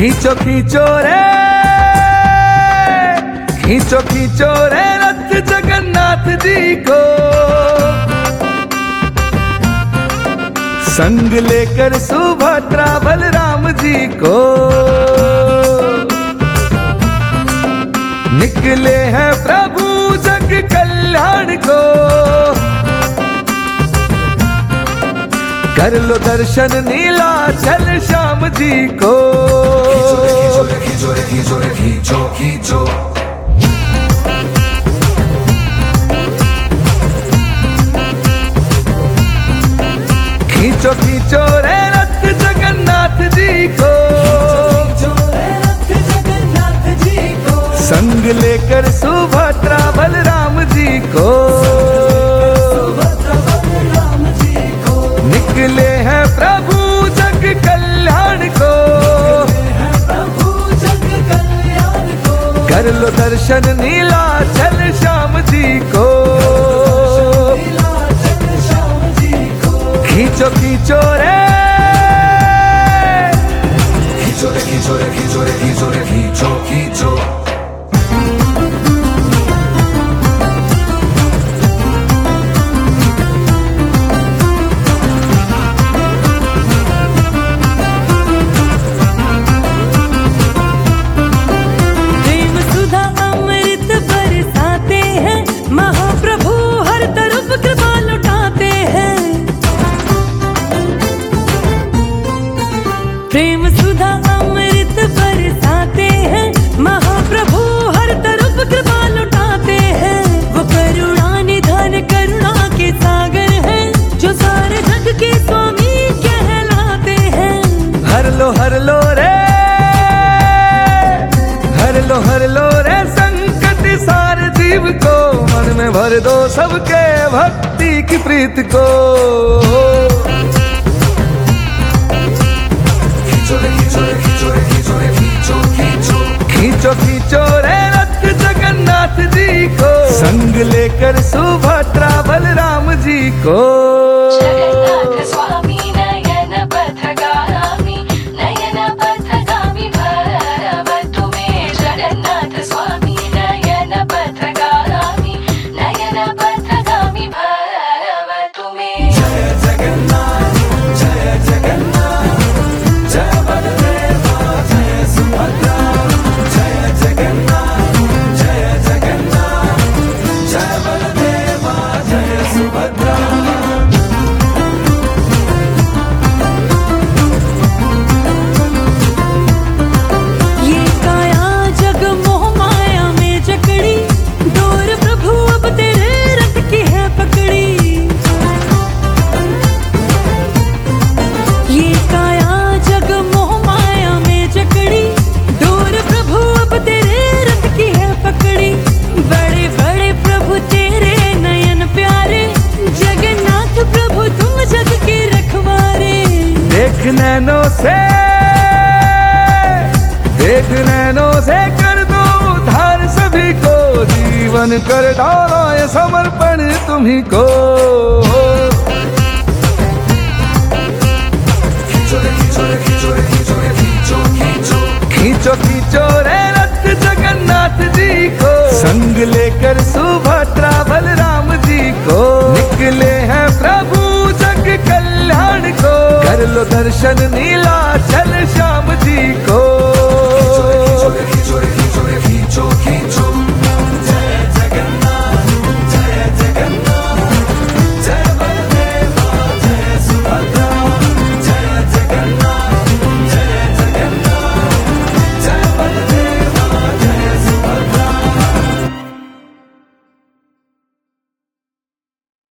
खींचो खींचो रे, खींचो खींचो रे रथ जगन्नाथ जी को, संग लेकर सुभद्रा बलराम जी को। निकले हैं प्रभु जग कल्याण को, कर लो दर्शन नीलाचल श्याम जी को। खींचो रे खींचो रे खींचो रे खींचो खींचो, खींचो खींचो रे रथ जगन्नाथ जी को, संग लेकर सुभद्रा बलराम जी को। निकले हैं प्रभु जग कल्याण को, कर लो दर्शन नीलाचल श्याम जी को। खींचो खींचो रे, खींचो रे खींचो रे खींचो रे खींचो रे खींचो खींचो। प्रेम सुधा अमृत बरसाते हैं महाप्रभु, हर तरफ कृपा लुटाते हैं। वो करुणा निधान करुणा के सागर हैं, जो सारे जग के स्वामी कहलाते हैं। हर लो रे, हर लो रे संकट सारे जीव को, मन में भर दो सबके भक्ति की प्रीत को। खींचो खींचो रे रथ जगन्नाथ जी को, संग लेकर सुभद्रा बलराम जी को। जगन्नाथ स्वामी नयन पथगामी, नयन पथगामी भव तुम्हें। जगन्नाथ स्वामी नयन पथगामी, नयन पथगामी भव तुम्हें। जय जगन्नाथ जय जगन्नाथ, जय बलदेवा जय सुभद्रा। जय जगन्नाथ जय जगन्नाथ, जय बलदेवा जय सुभद्रा। ये काया जग मोह माया में जकड़ी, डोर प्रभु अब तेरे रथ की है पकड़ी। ये काया जग मोह माया में जकड़ी, डोर प्रभु अब तेरे रथ की है पकड़ी। बड़े बड़े प्रभु तेरे नयन प्यारे, जगन्नाथ प्रभु तुम जग के रखवारे। देख नैनों से कर दो उद्धार सभी को, जीवन कर डालो ये समर्पण तुम्ही को। खींचो रे खींचो रे खींचो रे खींचो रे खींचो खींचो। खींचो खींचो रे रथ जगन्नाथ जी को, संग लेकर सुभद्रा बलराम जी को। निकले हैं प्रभु जग कल्याण को, कर लो दर्शन नी